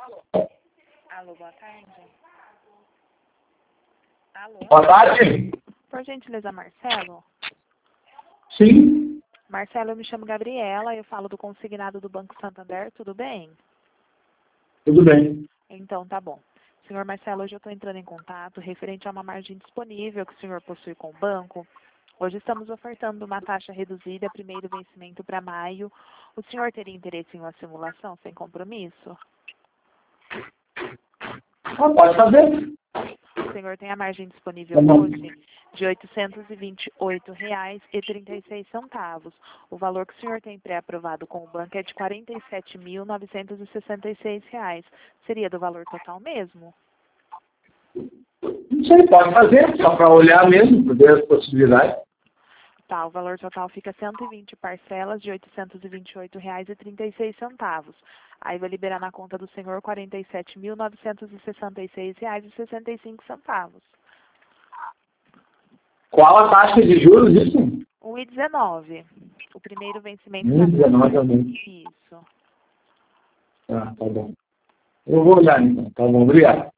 Alô, boa tarde. Alô? Boa tarde. Por gentileza, Marcelo? Sim, Marcelo, eu me chamo Gabriela, eu falo do consignado do Banco Santander, tudo bem? tudo bem. Então, tá bom. Senhor Marcelo, hoje eu estou entrando em contato referente a uma margem disponível que o senhor possui com o banco. Hoje estamos ofertando uma taxa reduzida, primeiro vencimento para maio. O senhor teria interesse em uma simulação sem compromisso? Pode fazer. O senhor tem a margem disponível hoje de R$ 828,36. O valor que o senhor tem pré-aprovado com o banco é de R$ 47.966. Seria do valor total mesmo? Não sei, pode fazer, só para olhar mesmo, para ver as possibilidades. Tá, o valor total fica 120 parcelas de R$ 828,36. Aí vai liberar na conta do senhor R$ 47.966,65. Qual a taxa de juros disso? 1,19. O primeiro vencimento 1,19 também. Isso. Tá bom. Eu vou olhar então. Tá bom, obrigado.